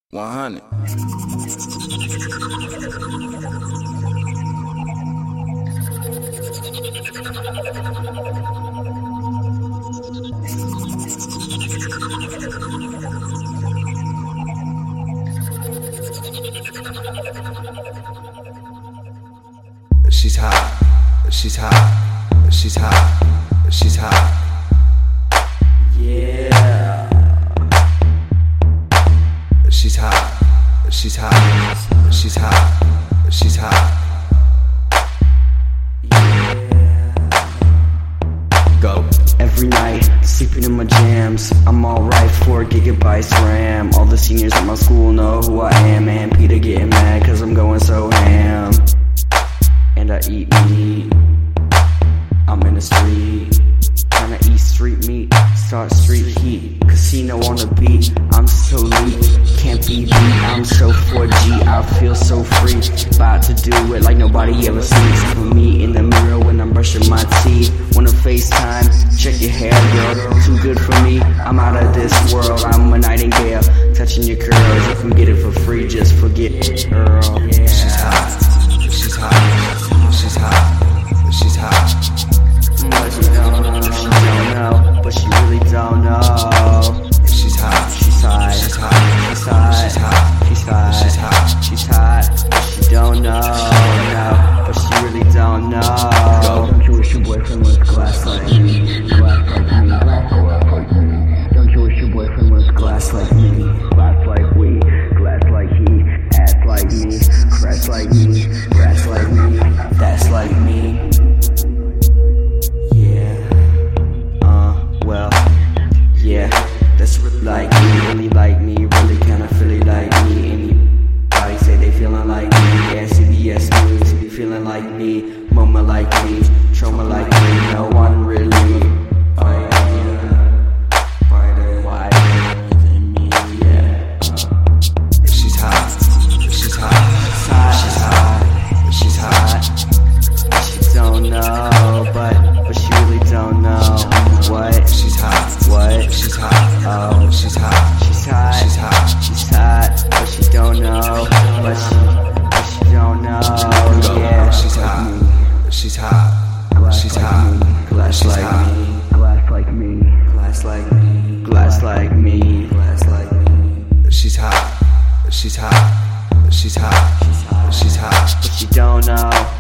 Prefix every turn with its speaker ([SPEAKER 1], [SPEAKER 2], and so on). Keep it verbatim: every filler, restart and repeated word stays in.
[SPEAKER 1] one hundred. She's hot, she's hot, she's hot, she's hot.
[SPEAKER 2] Yeah.
[SPEAKER 1] She's hot, she's hot, she's hot, she's hot.
[SPEAKER 2] Yeah.
[SPEAKER 1] Go.
[SPEAKER 2] Every night, sleeping in my jams. I'm alright, four gigabytes RAM. All the seniors at my school know who I am. And Peter getting mad cause I'm going so ham. And I eat meat. I'm in the street, trying to eat street meat, start street heat. Casino on the beat, I'm so elite, can't be beat. I'm so four G, I feel so free. About to do it like nobody ever sees. For me in the mirror when I'm brushing my teeth. Wanna FaceTime, check your hair, girl. Too good for me, I'm out of this world. I'm a nightingale, touching your curls. You can get it for free, just forget it, girl. Yeah.
[SPEAKER 1] She's hot, she's hot, she's hot, she's hot.
[SPEAKER 2] But you don't know, she don't know, but she really don't know.
[SPEAKER 1] She's hot,
[SPEAKER 2] She's hot,
[SPEAKER 1] she's hot,
[SPEAKER 2] she's hot,
[SPEAKER 1] she's hot,
[SPEAKER 2] she's hot,
[SPEAKER 1] she's hot.
[SPEAKER 2] she's hot, but she don't know, no, but she really don't know. Don't you wish your boyfriend was glass like me, glass like me, glass like me? Don't you wish your boyfriend was glass like me, glass like we, glass like he, ass like me, grass like me, grass like me, that's like me. Well, yeah, that's really like me, really like me, really kinda feeling like me. Anybody say they feeling like me, yeah, C B S News, feeling like me, moment like me, trauma like me, no one really brighter, wider than me, yeah.
[SPEAKER 1] She's hot, she's hot, she's hot, she's hot.
[SPEAKER 2] She don't know, but, but she really don't know. What?
[SPEAKER 1] She's hot.
[SPEAKER 2] What?
[SPEAKER 1] She's hot.
[SPEAKER 2] Oh,
[SPEAKER 1] she's hot.
[SPEAKER 2] She's hot.
[SPEAKER 1] She's hot.
[SPEAKER 2] She's hot. But she don't know. But she, but she don't know. Yeah.
[SPEAKER 1] She's hot. She's hot.
[SPEAKER 2] Glass
[SPEAKER 1] She's
[SPEAKER 2] like
[SPEAKER 1] hot.
[SPEAKER 2] me. Glass
[SPEAKER 1] She's
[SPEAKER 2] like
[SPEAKER 1] hot.
[SPEAKER 2] me. Glass like me. Glass like me. Glass like me. Glass like me.
[SPEAKER 1] She's hot. She's hot. She's hot.
[SPEAKER 2] She's hot.
[SPEAKER 1] She's hot.
[SPEAKER 2] But she don't know.